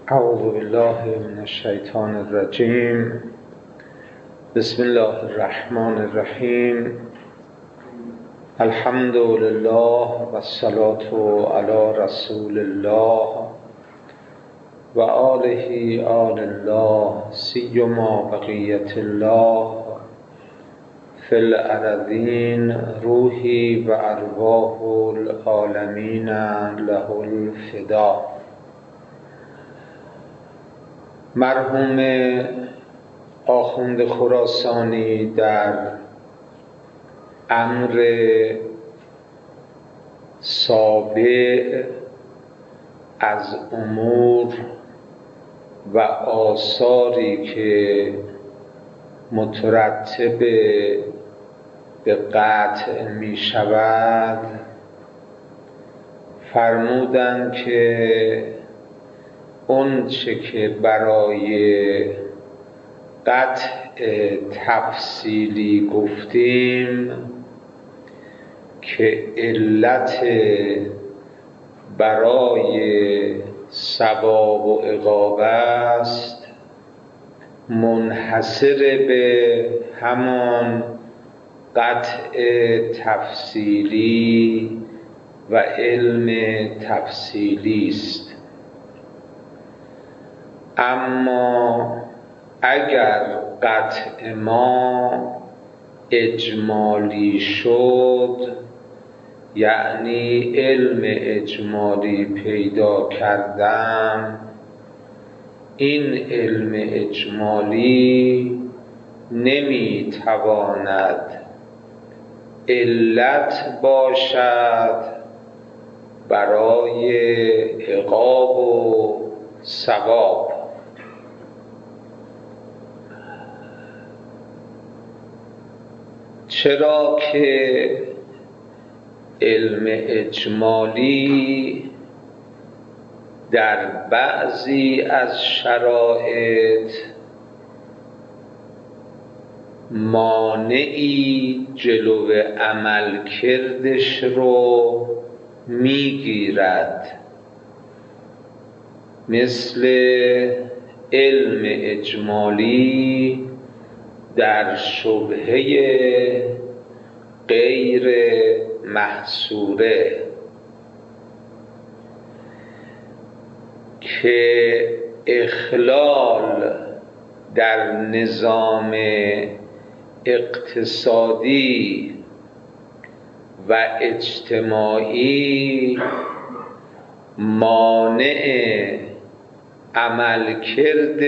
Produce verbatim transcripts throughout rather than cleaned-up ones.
اعوذ بالله من الشیطان الرجیم. بسم الله الرحمن الرحیم. الحمد لله و الصلاة علی رسول الله و آله آل الله سیما بقیت الله فی الارضین روحی و ارواح العالمین له الفدا. مرحوم آخوند خراسانی در امر سابع از امور و آثاری که مترتب به قطع می شود فرمودند که اون چه که برای قطع تفصیلی گفتیم که علت برای ثواب و عقاب است منحصر به همان قطع تفصیلی و علم تفصیلی است. اما اگر قطع ما اجمالی شد، یعنی علم اجمالی پیدا کردم، این علم اجمالی نمیتواند علت باشد برای عقاب و ثواب. چرا که علم اجمالی در بعضی از شرایط مانعی جلو عمل کردش رو میگیرد، مثل علم اجمالی در شبهه غیر محصوره که اخلال در نظام اقتصادی و اجتماعی مانع عملکرد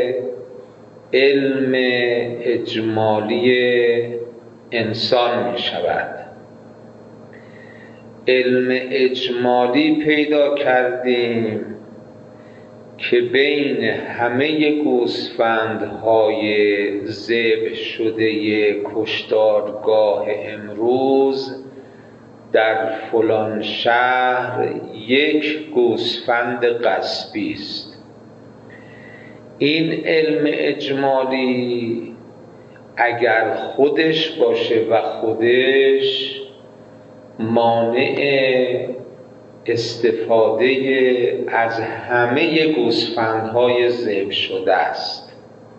علم اجمالی انسان می شود. علم اجمالی پیدا کردیم که بین همه گوسفندهای ذبح شده کشتارگاه امروز در فلان شهر یک گوسفند غصبی است. این علم اجمالی اگر خودش باشه و خودش مانع استفاده از همه گوسفندهای ذبح شده است.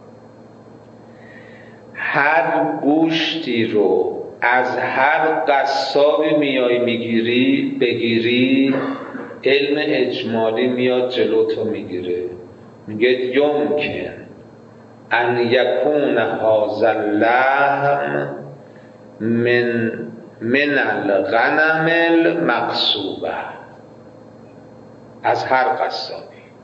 هر گوشتی رو از هر قصابی میای میگیری بگیری، علم اجمالی میاد جلوتو میگیره، میگه یمکن ان یکون هذا اللحم من من الغنم المغصوبه، از هر قصابی.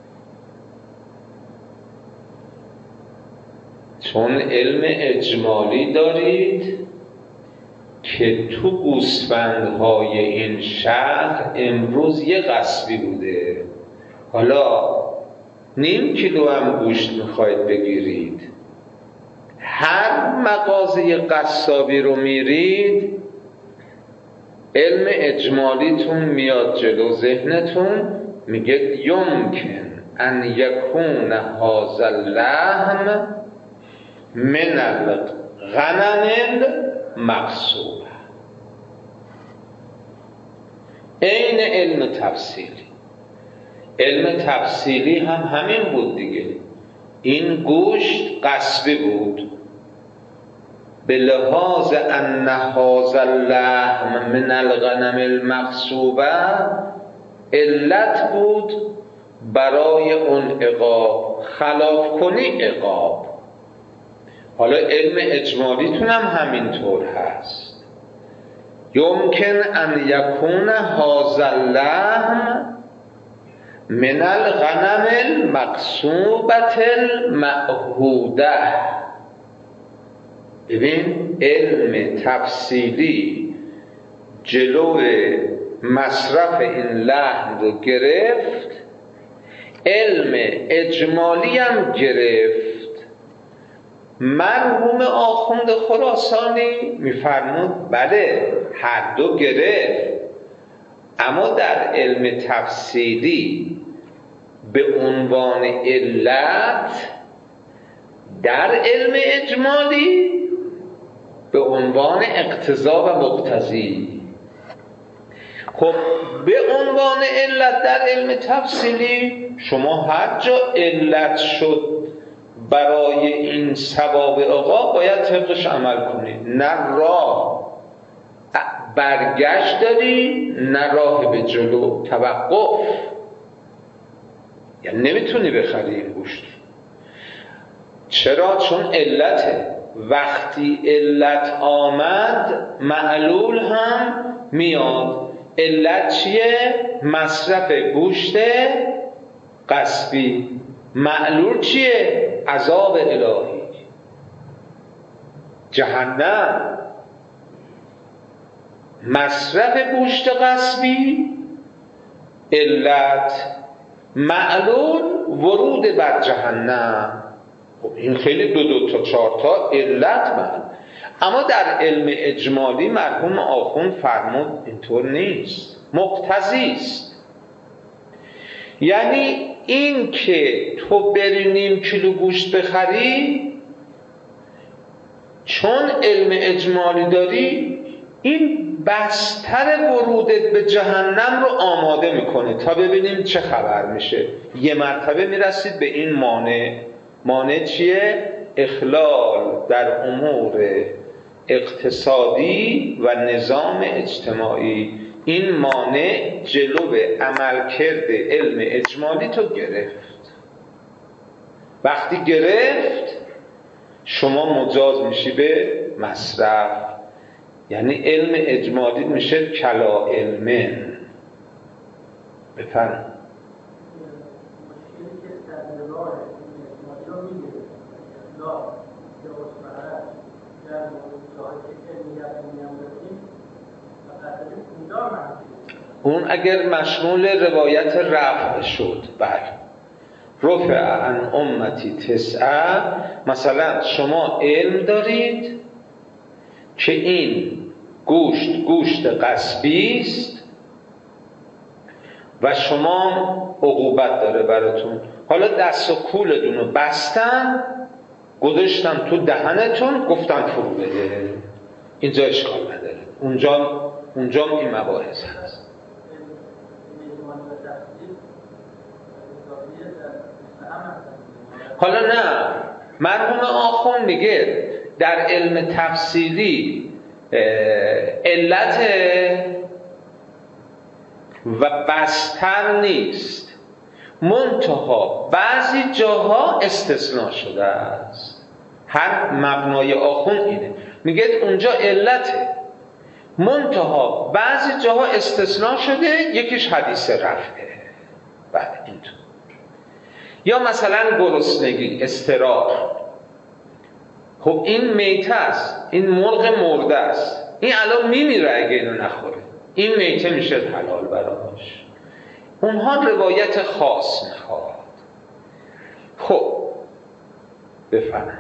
چون علم اجمالی دارید که تو گوسفندهای این شهر امروز یه غصبی بوده، حالا نیم کیلو هم گوشت میخواید بگیرید، هر مغازه قصابی رو میرید، علم اجمالیتون میاد جلو ذهنتون، میگه یمکن ان یکون هذا اللحم من الغنم المغصوبه. این علم تفصیلی. علم تفصیلی هم همین بود دیگه. این گوشت غصبی بود، به لحاظ ان هذا اللحم من الغنم المغصوبه، علت بود برای اون عقاب، خلاف کنی عقاب. حالا علم اجمالیتون هم همینطور هست. یمکن ان یکون هذا اللحم من الغنم المغصوبه المعهوده. ببین علم تفصیلی جلو مصرف این لحم رو گرفت، علم اجمالی هم گرفت. مرحوم آخوند خراسانی میفرمود بله هر دو گرفت، اما در علم تفصیلی به عنوان علت، در علم اجمالی به عنوان اقتضا و مقتضی. خب به عنوان علت در علم تفصیلی شما هر جا علت شد برای این ثواب عقاب باید طبقش عمل کنید، نه راه برگشت داری نه راه به جلو، توقف. یعنی نمیتونی بخری این گوشت. چرا؟ چون علته. وقتی علت آمد معلول هم میاد. علت چیه؟ مصرف گوشت غصبی. معلول چیه؟ عذاب الهی، جهنم. مصرف گوشت غصبی علت، معلول ورود بر جهنم. خب این خیلی دو دو تا چهار تا علت من. اما در علم اجمالی مرحوم آخوند فرمود اینطور نیست، مقتضی است. یعنی این که تو بری نیم کیلو گوشت بخری چون علم اجمالی داری، این بستر ورودت به جهنم رو آماده میکنه تا ببینیم چه خبر میشه. یه مرتبه میرسید به این مانع. مانع چیه؟ اخلال در امور اقتصادی و نظام اجتماعی. این مانع جلو به عملکرد علم اجمالی تو گرفت. وقتی گرفت شما مجاز میشی به مصرف. یعنی علم اجمالی میشه کلا علمن. بفرم. اون اگر مشمول روایت رفع شد، بله، رفع عن امتی تسعه. مثلا شما علم دارید که این گوشت گوشت غصبی است و شما عقوبت داره براتون. حالا دست و کولتون رو بستن، گذاشتن تو دهنتون، گفتن فرو بده. اینجا اشکال نداره، اونجا اونجا این مباحث هست. حالا نه، مرحوم آخوند میگه در علم تفصیلی علت و بستر نیست، منتها بعضی جاها استثناء شده است. هر مبنای آخوند اینه، میگه اونجا علته، منتها بعضی جاها استثناء شده، یکیش حدیث رفعه. بله اینطور. یا مثلا گرسنگی، اضطرار. خب این میته است، این مرغ مرده است، این الان میمیره اگه اینو نخوره، این میته میشه حلال براش. اونها روایت خاص میخواد. خب بفرمایید.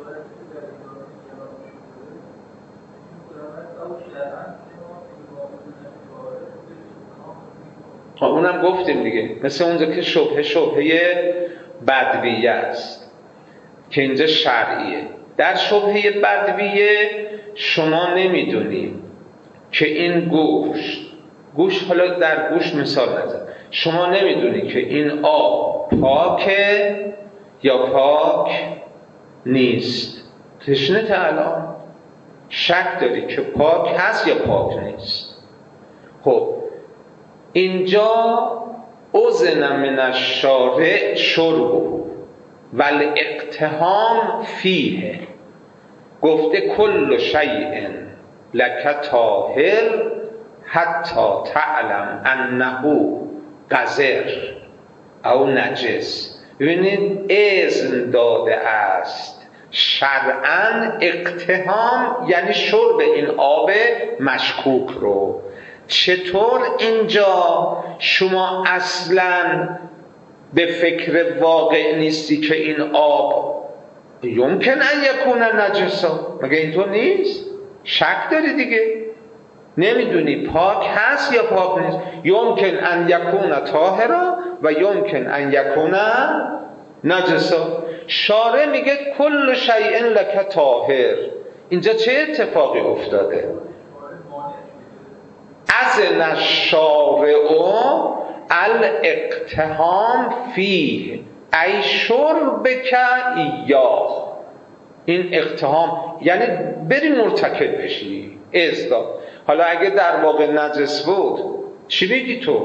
اونم گفتیم دیگه، مثل اونجا که شبهه شبهه بدویه است که اینجا شرعیه. در شبهه بدویه شما نمیدونیم که این گوشت گوش، حالا در گوش مثال نزن، شما نمیدونی که این آب پاکه یا پاک نیست، تشنه تا الان شک داری که پاک هست یا پاک نیست. خب اینجا اذن من الشارع شربه والاقتحام فیه، گفته کل شیء لک طاهر حتی تعلم انه قذر او نجس. ببینید اذن داده است شرعاً اقتحام یعنی شرب این آب مشکوک رو. چطور اینجا شما اصلاً به فکر واقع نیستی که این آب یمکن ان یکون نجسا؟ مگه اینطور نیست؟ شک داری دیگه، نمیدونی پاک هست یا پاک نیست. یمکن ان یکون طاهرا و یمکن ان یکون نجسا. شارع میگه کل شیء لک طاهر. اینجا چه اتفاقی افتاده؟ اذن الشارع الاقتحام فیه ای شربک ایاه. این اقتحام یعنی بری مرتکب بشی، ازداد. حالا اگه در واقع نجس بود چی بگی تو؟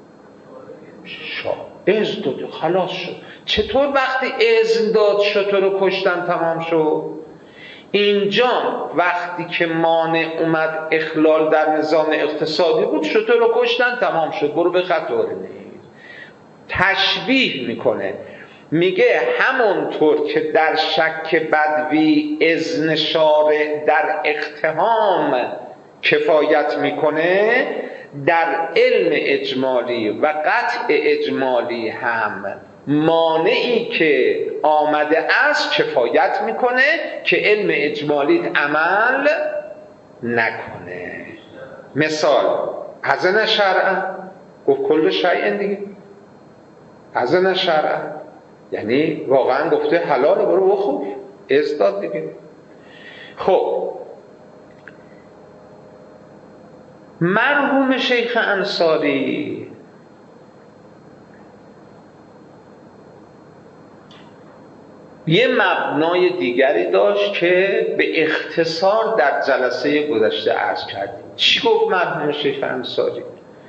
شا ازداد خلاص شد. چطور وقتی اذن داد شتر رو کشتن تمام شد؟ اینجا وقتی که مانع اومد اخلال در نظام اقتصادی بود شتر رو کشتن تمام شد، برو به خطر نیست. تشبیه میکنه، میگه همونطور که در شک بدوی اذن شارع در اقتحام کفایت میکنه، در علم اجمالی و قطع اجمالی هم مانعی که آمده است کفایت میکنه که علم اجمالی عمل نکنه. مثال اذن شرعا، گفت کل شیء دیگه، اذن شرعا یعنی واقعا گفته حلاله برو بخور، ازداد دیگه. خب مرحوم شیخ انصاری یه مبنای دیگری داشت که به اختصار در جلسه گذشته عرض کردیم. چی گفت مرحوم شیخ انصاری؟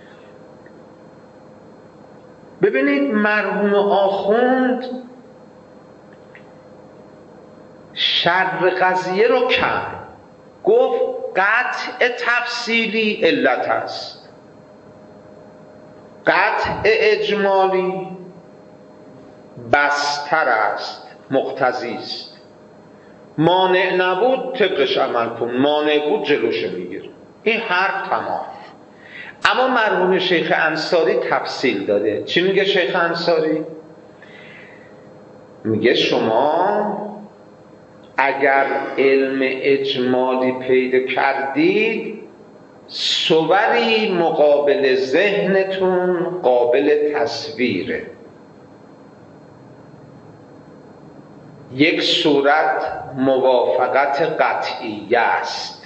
ببینید مرحوم آخوند شر قضیه رو کم گفت، قطع تفصیلی علت است، قطع اجمالی بستر است، مقتضی است. مانع نبود طبقش عمل کن، مانع بود جلوش میگیر. این حرف تمام. اما مرحوم شیخ انصاری تفصیل داده. چی میگه شیخ انصاری؟ میگه شما اگر علم اجمالی پیدا کردید، صوری مقابل ذهنتون قابل تصویره. یک صورت موافقت قطعیه است،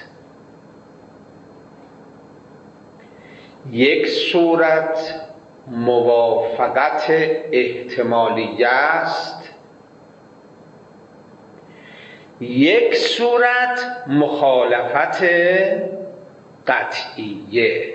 یک صورت موافقت احتمالیه است، یک صورت مخالفت قطعیه.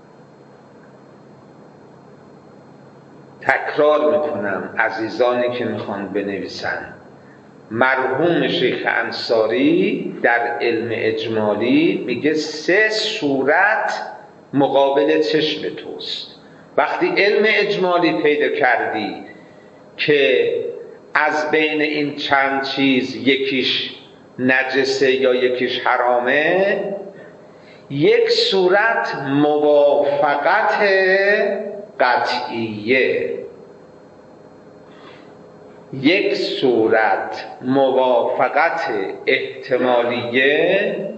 تکرار میکنم عزیزانی که میخوان بنویسن، مرحوم شیخ انصاری در علم اجمالی میگه سه صورت مقابل چشم توست. وقتی علم اجمالی پیدا کردی که از بین این چند چیز یکیش نجسه یا یکیش حرامه، یک صورت موافقت قطعیه، یک صورت موافقت احتمالیه،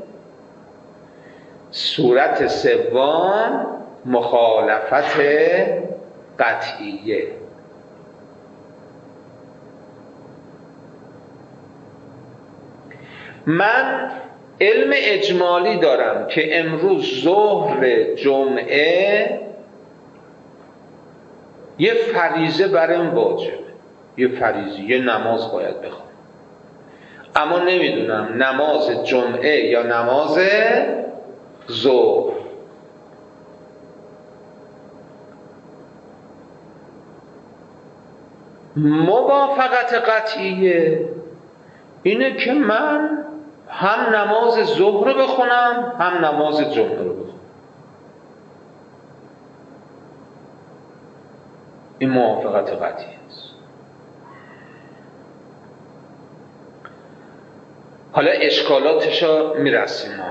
صورت سوم مخالفت قطعیه. من علم اجمالی دارم که امروز ظهر جمعه یه فریضه برام واجبه، یه فریضه، یه نماز باید بخونم، اما نمیدونم نماز جمعه یا نماز ظهر. موافقت قطعیه اینه که من هم نماز ظهر رو بخونم هم نماز جمعه رو بخونم. این موافقت قطعی است. حالا اشکالاتش رو میرسیم ما.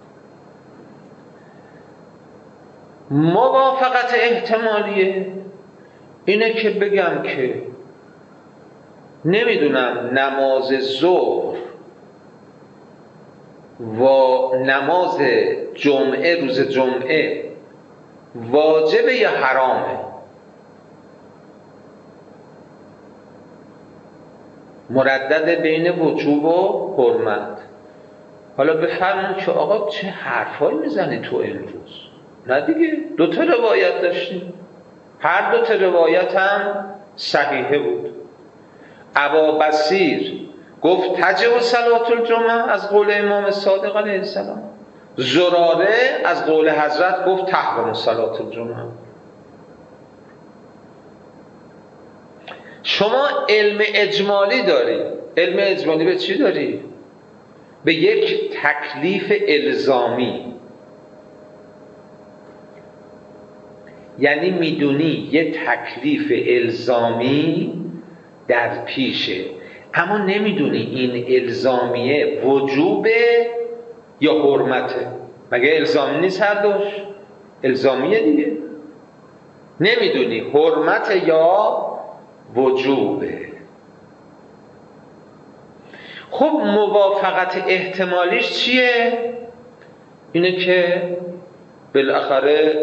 موافقت احتمالیه اینه که بگم که نمیدونم نماز ظهر و نماز جمعه روز جمعه واجبه یا حرامه. مردد بین وجوب و حرمت. حالا بفرمون که آقا چه حرفایی میزنی تو امروز؟ نه دیگه، دو تا روایت داشتیم، هر دو تا روایت هم صحیحه بود. ابا بصیر گفت تجب صلاة الجمعه از قول امام صادق علیه السلام، زراره از قول حضرت گفت تحرم صلاة الجمعه. شما علم اجمالی داری. علم اجمالی به چی داری؟ به یک تکلیف الزامی. یعنی میدونی یه تکلیف الزامی در پیشه، اما نمیدونی این الزامیه وجوبه یا حرمته. مگه الزامی نیست هر دوش؟ الزامیه دیگه. نمیدونی حرمت یا وجوبه. خب موافقت احتمالیش چیه؟ اینه که بالاخره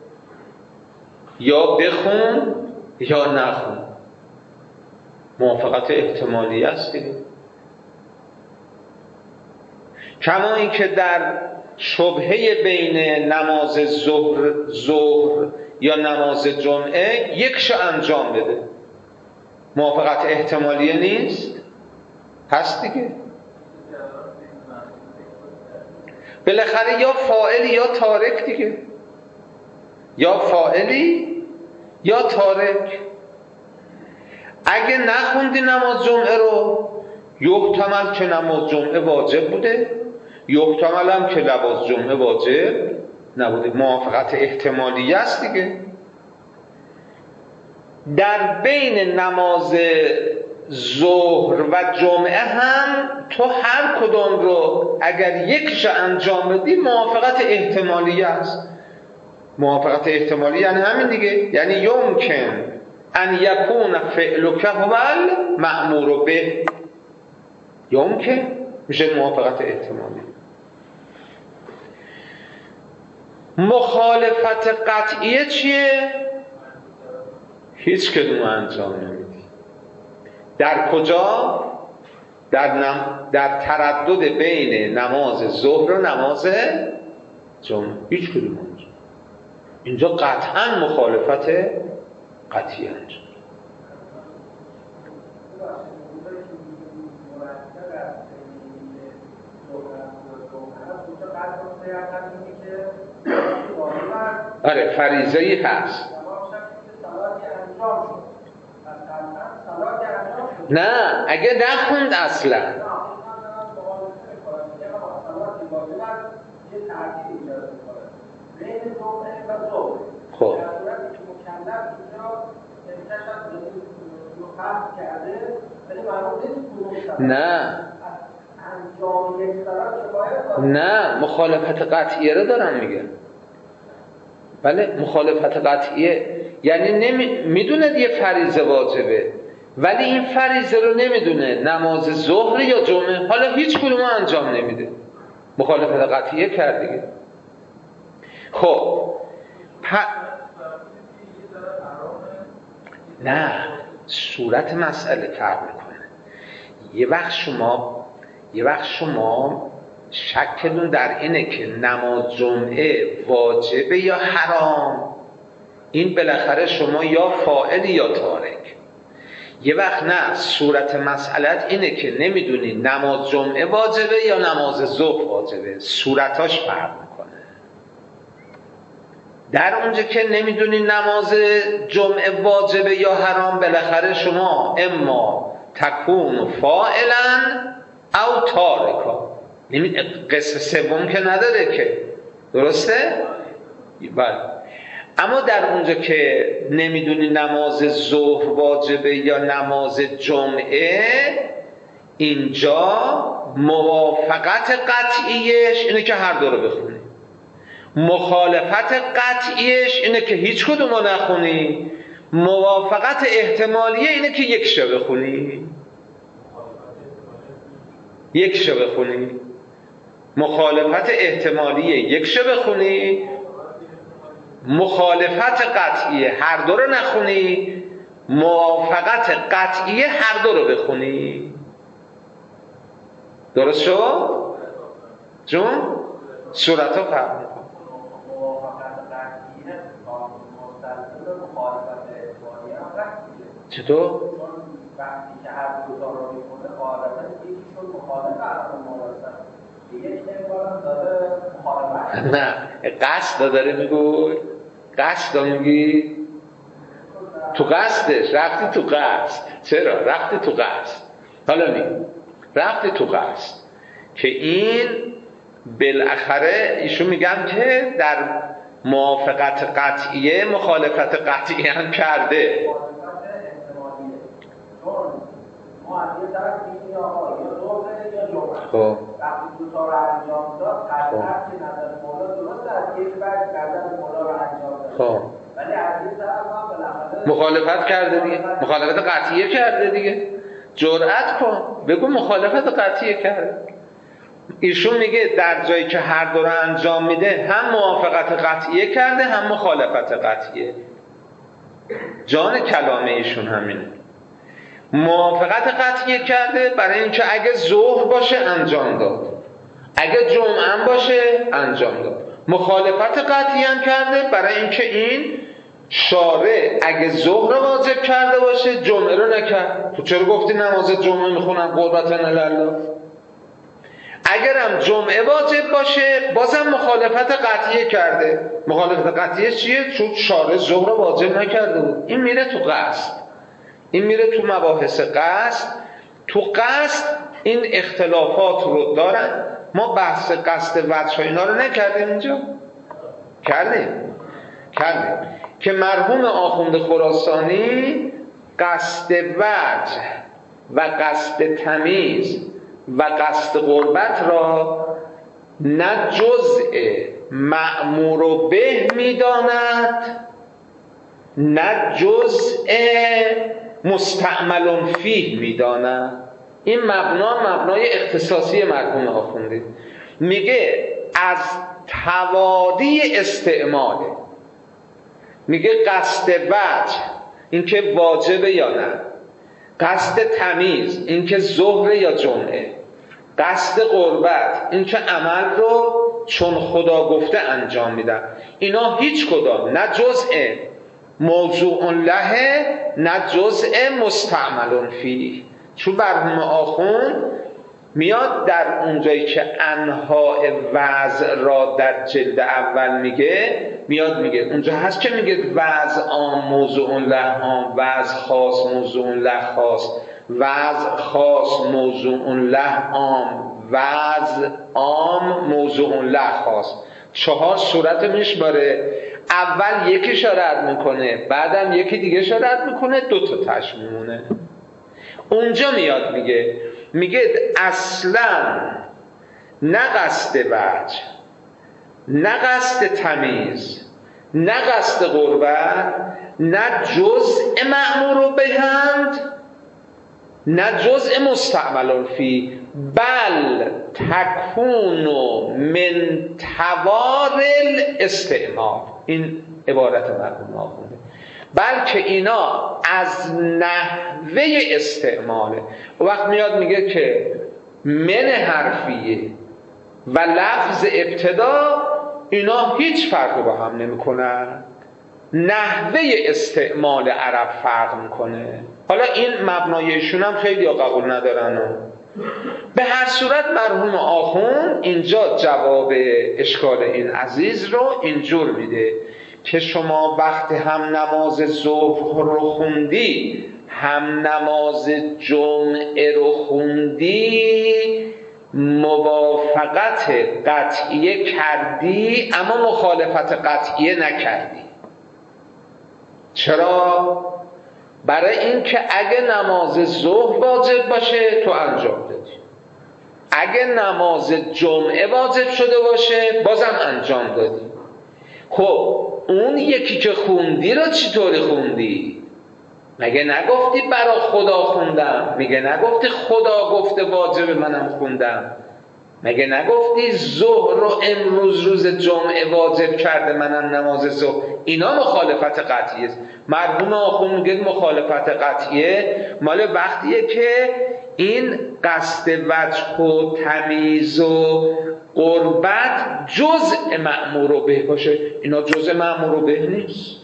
یا بخون یا نخون. موافقت احتمالی است دیگه. کما اینکه در شبهه بین نماز ظهر ظهر یا نماز جمعه یکشو انجام بده، موافقت احتمالیه نیست؟ هست دیگه. بالاخره یا فاعلی یا تارک دیگه، یا فاعلی یا تارک. اگه نخوندی نماز جمعه رو، یحتمل که نماز جمعه واجب بوده، یحتمل هم که نماز جمعه واجب نبوده. موافقت احتمالی است دیگه. در بین نماز ظهر و جمعه هم تو هر کدوم رو اگر یکش انجام بدی موافقت احتمالی است. موافقت احتمالی یعنی همین دیگه، یعنی یمکن ان یکون فعلک هو المأمور به. یمکن میشه موافقت احتمالی. مخالفت قطعیه چیه؟ هیچ کدوم انجام نمیدی. در کجا؟ در, نم... در تردد بین نماز ظهر و نماز جمعه. هیچ کدوم انجام. اینجا قطعا مخالفت قطعی انجام. آره فریضه‌ای هست. نه اگه نخوند اصلا. خب نه نه مخالفت قطعیه رو دارم میگه. بله مخالفت قطعیه یعنی نمی... میدونه یه فریضه واجبه ولی این فریضه رو نمیدونه نماز ظهر یا جمعه، حالا هیچ کدوم انجام نمیده. مخالفت قطعیه کرد دیگه. خب پ... نه صورت مسئله فرق میکنه. یه وقت شما یه وقت شما شکتون در اینه که نماز جمعه واجبه یا حرام، این بالاخره شما یا فاعل یا تارک. یه وقت نه، صورت مسئلت اینه که نمیدونی نماز جمعه واجبه یا نماز ظهر واجبه، صورتاش فرق میکنه. در اونجا که نمیدونی نماز جمعه واجبه یا حرام، بالاخره شما اما تکون فاعلا او تارکا، قصه سوم که نداره که، درسته؟ بله. اما در اونجا که نمیدونی نماز ظهر واجبه یا نماز جمعه، اینجا موافقت قطعیش اینه که هر دو رو بخونی، مخالفت قطعیش اینه که هیچ کدوم رو نخونی، موافقت احتمالیه اینه که یک شو بخونی، یک شو بخونی، مخالفت احتمالیه یک شو بخونی، مخالفت قطعیه هر دو رو نخونی، موافقت قطعیه هر دو رو بخونی. درست شد؟ جون؟ صورت ها فرق میکنه. موافقت قطعیه مستلزم مخالفت احتمالیه هم قطعیه. چطور؟ وقتی که هر دو تا رو میخونه غالبا یکیشون مخالف عدم ممارست، یک انگار داره مخالفت. نه، قصد داره میگوی، قصد داره میگی تو قصدش رفتی تو قصد. چرا؟ رفتی تو قصد. حالا می رفتی تو قصد که این بالاخره ایشون میگم که در موافقت قطعیه مخالفت قطعیه هم کرده. ما از یه طرف میگیم آقا یا ظهر یا جمعه، خب وقتی دو تا رو انجام داد قطعا که نظر مولا درست، از یک بعد نظر مولا رو انجام داد. خب ولی از یه طرف هم بالاخره مخالفت کرده دیگه، مخالفت قطعیه کرده دیگه. جرأت کن بگو مخالفت قطعیه کرده. ایشون میگه در جایی که هر دو رو انجام میده هم موافقت قطعیه کرده هم مخالفت قطعیه. جان کلامه ایشون همینه. موافقت قطعیه کرده برای اینکه اگه ظهر باشه انجام داد، اگه جمعه هم باشه انجام داد. مخالفت قطعی هم کرده برای اینکه این شارع اگه ظهر واجب کرده باشه جمعه رو نکرد. تو چرا گفتی نماز جمعه میخونم قربتن الله؟ اگرم جمعه واجب باشه بازم مخالفت قطعیه کرده. مخالفت قطعیه چیه؟ چون شارع ظهر واجب نکرده بود. این میره تو قصد، این میره تو مباحث قصد. تو قصد این اختلافات رو دارن. ما بحث قصد وجه و اینا رو نکردیم اینجا؟ کردیم کردیم که مرحوم آخوند خراسانی قصد وجه و قصد تمیز و قصد قربت را نه جزء مأمور به میداند نه جزء مستعمل فیه میداند. این مبنا مبنای اختصاصی مرحوم آخونده. میگه از توادی استعماله، میگه قصد وجه این که واجبه یا نه، قصد تمیز این که ظهر یا جمعه، قصد قربت این که عمل رو چون خدا گفته انجام میدن. اینا هیچ کدام نه جزء موضوع له نه جزء مستعمل فیه. چون مرحوم آخوند میاد در اونجایی که انواع وضع را در جلد اول میگه، میاد میگه اونجا هست که میگه وضع عام موضوع له عام، وضع خاص موضوع له خاص، وضع خاص موضوع له عام، وضع عام موضوع له خاص. چهار صورت میشماره. اول یکی شرط میکنه، بعدم یکی دیگه شرط میکنه، دو تا تش میمونه. اونجا میاد میگه میگه اصلا نه قصد وجه نه قصد تمیز نه قصد قربت نه جزء مأمور بهند نه جزء مستعمل فی بل تکون من توار الاستعمال. این عبارت مرحوم آخونده. بلکه اینا از نحوه استعماله. وقت میاد میگه که من حرفیه و لفظ ابتدا اینا هیچ فرقی با هم نمی کنن. نحوه استعمال عرب فرق میکنه. حالا این مبنایشون هم خیلی ها قبول ندارن و. به هر صورت مرحوم آخوند اینجا جواب اشکال این عزیز رو اینجور میده که شما وقتی هم نماز ظهر رو خوندی هم نماز جمعه رو خوندی موافقت قطعیه کردی اما مخالفت قطعیه نکردی. چرا؟ برای اینکه اگه نماز ظهر واجب باشه تو انجام دادی، اگه نماز جمعه واجب شده باشه بازم انجام دادی. خب اون یکی که خوندی رو چطوری خوندی؟ مگه نگفتی برای خدا خوندم؟ مگه نگفتی خدا گفته واجب منم خوندم؟ مگه نگفتی ظهر رو امروز روز جمعه واجب کرده منم نماز ظهر؟ اینا مخالفت قطعیه است. مرحوم آخوند میگه مخالفت قطعیه مال وقتیه که این قصد وجه و تمیز و قربت جزء مأمور به باشه. اینا جزء مأمور به نیست،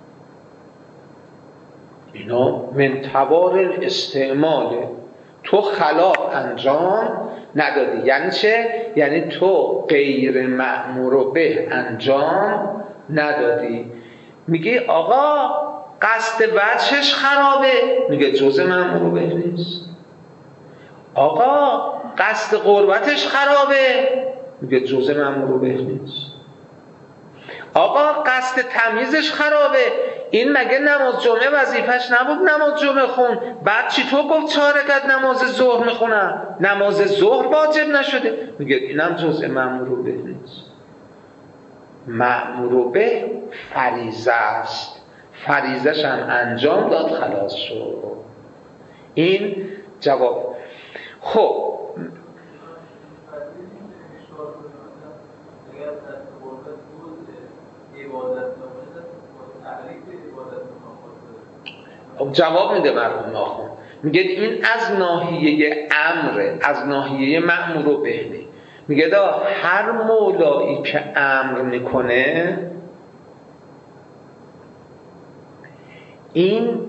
اینا من توار استعماله. تو خلاف انجام ندادی. یعنی چه؟ یعنی تو غیر مأمور به انجام ندادی. میگی آقا قصد وجهش خرابه، میگه جزء مأمور به نیست. آقا قصد قربتش خرابه، میگه جزء مأمور به نیست. آقا قصد تمیزش خرابه، این مگه نماز جمعه وظیفش نبود نماز جمعه خون؟ بعد چی تو گفت چهار رکعت نماز ظهر میخونم؟ نماز ظهر واجب نشده، میگه اینم جزء مأمور به نیست. مأمور به فریضه است، فریضه‌ش هم انجام داد خلاص شد. این جواب. خب جواب میده مرحوم آخوند، میگه این از ناحیه امر، از ناحیه مأمور به. میگه دا هر مولایی که امر میکنه این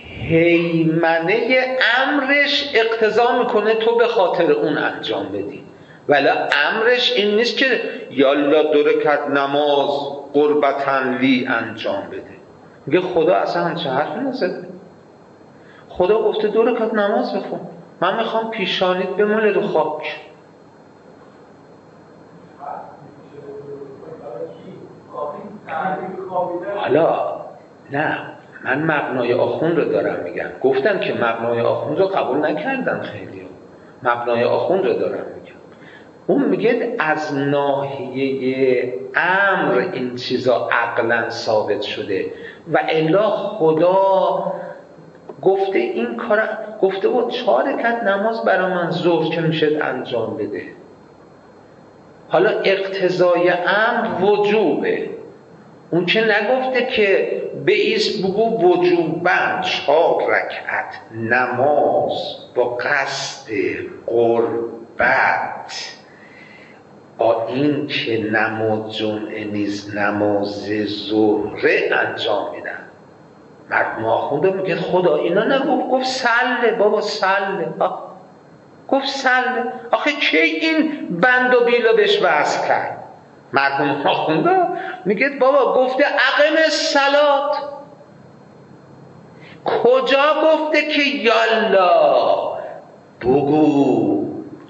هیمنه امرش اقتضا میکنه تو به خاطر اون انجام بدی، ولی امرش این نیست که یالا دو رکعت نماز قربتن لی انجام بده. میگه خدا اصلا همچه حرفی نزده. خدا گفته دو رکعت نماز بخون، من میخوام پیشانیت بمونه رو خاک. حالا نه، من مبنای آخوند رو دارم میگم. گفتم که مبنای آخوند رو قبول نکردن خیلی ها. مبنای آخوند رو دارم میگم. اون میگه از ناحیه امر این چیزا عقلا ثابت شده و الا خدا گفته این کار، گفته بود چهار رکعت نماز برای من ظهر که میشه انجام بده. حالا اقتضای امر وجوبه، اون که نگفته که به ایست بگو وجوبا چهار رکعت نماز با قصد قربت با این که نماز جمعه نیز نماز ظهره انجام میدن. مرحوم آخوند میگه خدا اینا نگفت، گفت سله بابا سله، گفت سله. آخه کی این بند و بیلو بهش وصل کرد؟ مرحوم آخوند میگه بابا گفته اقم الصلات، کجا گفته که یالا بگو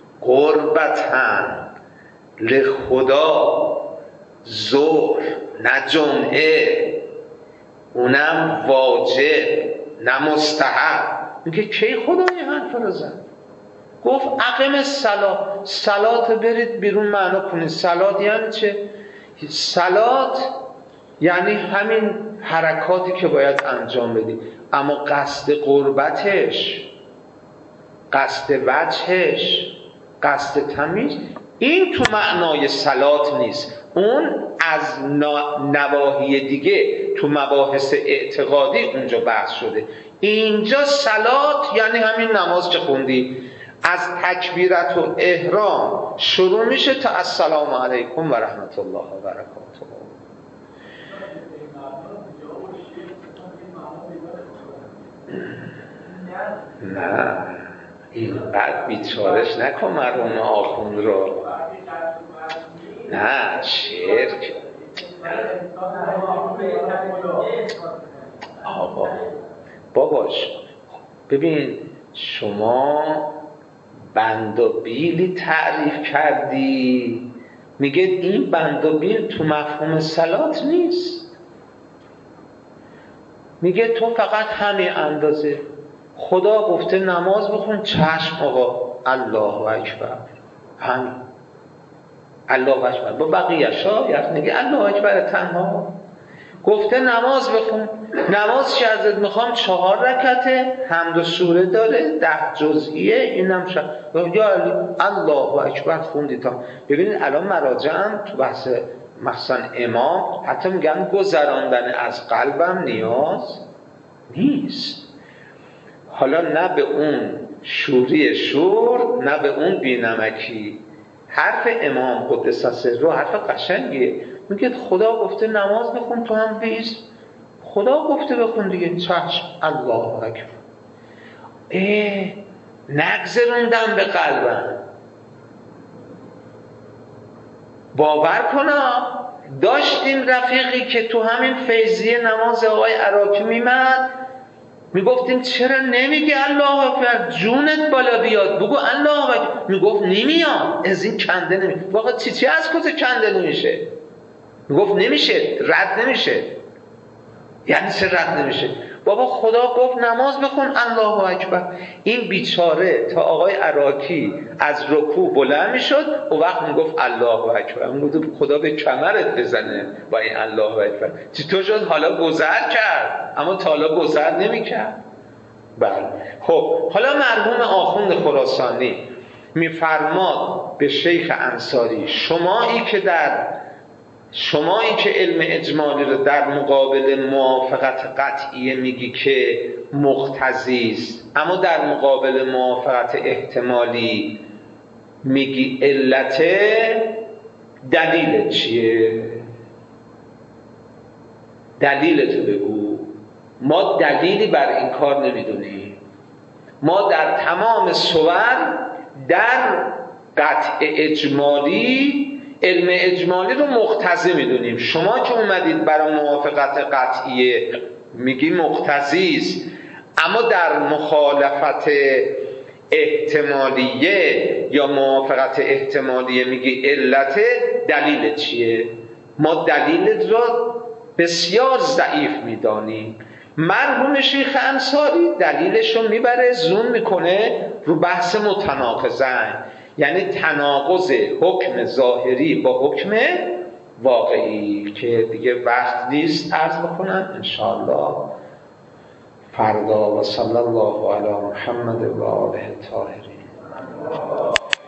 قربتن لخدا ظهر نه جمعه، اونم واجب نه مستحب. میگه کی خدا این حرف رو زد؟ گفت اقم الصلات، صلات برید بیرون معنا کنید. صلات یعنی چه؟ صلات یعنی همین حرکاتی که باید انجام بدی، اما قصد قربتش، قصد وجهش، قصد تمیز، این تو معنای صلات نیست. اون از نواحی دیگه تو مباحث اعتقادی اونجا بحث شده. اینجا صلات یعنی همین نماز که خوندی، از تکبیرت و احرام شروع میشه تا السلام علیکم و رحمت الله و برکاته. نه اینقدر بیچارش نکن مرحوم آخوند رو. نه شرک آقا باباش ببین شما بند و بیلی تعریف کردی، میگه این بند و بیل تو مفهوم صلات نیست، میگه تو فقط همین اندازه خدا گفته نماز بخون، چشم آقا الله اکبر، همین الله اکبر. با بقیه شاید نگه الله اکبر تنها. گفته نماز بخون، نماز چی ازت میخوام؟ چهار رکعته، حمد و سوره داره، ده جزئیه، اینم شد یا الله اکبر خوندی تا. ببینید الان مراجعم تو بحث مثلا امام حتی میگن گذراندن از قلبم نیاز نیست. حالا نه به اون شوری شور، نه به اون بینمکی. حرف امام قدس سره حرف قشنگیه، میگه خدا گفته نماز بخون تو هم بیست، خدا گفته بخون دیگه، چشم الله اکبر. اه نگذروندم به قلبم. باور کنا داشتیم رفیقی که تو همین فیضیه نماز آقای عراقی میمد، میگفتیم چرا نمیگی الله اکبر جونت بالا بیاد بگو الله اکبر، میگفت نمیاد از این کنده نمیشه. واقعا چی چی از کجا کنده نمیشه؟ میگفت نمیشه، رد نمیشه. یعنی چه رد نمیشه؟ بابا خدا گفت نماز بخون الله اکبر. این بیچاره تا آقای عراقی از رکوع بلند میشد و وقت میگفت الله اکبر، میگفت خدا به کمرت بزنه با این الله اکبر. چطور شد حالا گذر کرد اما تا حالا گذر نمیکرد. بله خب حالا مرحوم آخوند خراسانی میفرماد به شیخ انصاری، شمایی که در شمایی که علم اجمالی رو در مقابل موافقت قطعیه میگی که مقتضی است، اما در مقابل موافقت احتمالی میگی علت، دلیل چیه؟ دلیلتو بگو. ما دلیلی بر این کار نمیدونیم. ما در تمام صور در قطع اجمالی علم اجمالی رو مقتضی میدونیم. شما که اومدید برای موافقت قطعیه میگی مقتضی است، اما در مخالفت احتمالیه یا موافقت احتمالیه میگی علت، دلیل چیه؟ ما دلیل رو بسیار ضعیف میدانیم. مرحوم شیخ انصاری دلیلش رو میبره زوم میکنه رو بحث متناقضن، یعنی تناقض حکم ظاهری با حکم واقعی که دیگه وقت نیست عرض بکنم انشاءالله فردا. و صلی الله علی محمد و آله الطاهرین.